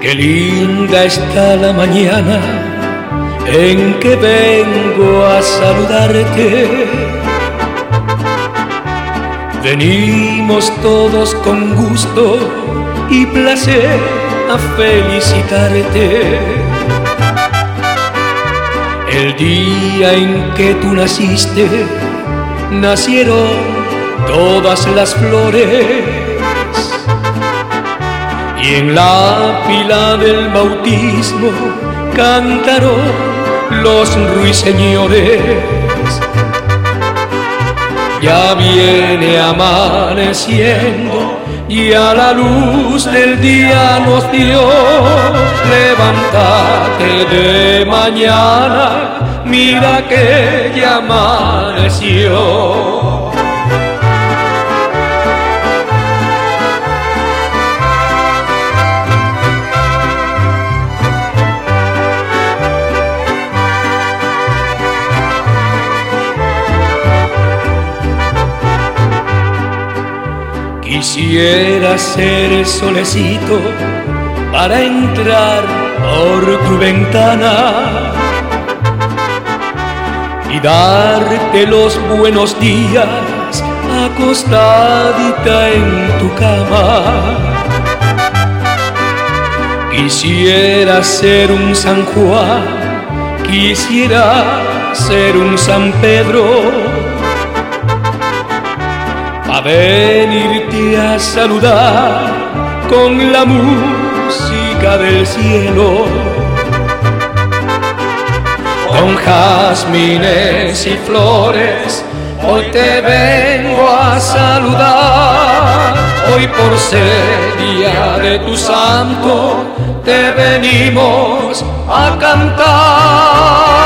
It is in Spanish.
Qué linda está la mañana en que vengo a saludarte. Venimos todos con gusto y placer a felicitarte. El día en que tú naciste, nacieron todas las flores, y en la pila del bautismo cantaron los ruiseñores. Ya viene amaneciendo y a la luz del día nos dio. Levántate de mañana, mira que ya amaneció. Quisiera ser el solecito para entrar por tu ventana y darte los buenos días acostadita en tu cama. Quisiera ser un San Juan, quisiera ser un San Pedro, a venirte a saludar con la música del cielo. Con jazmines y flores hoy te vengo a saludar. Hoy por ser día de tu santo te venimos a cantar.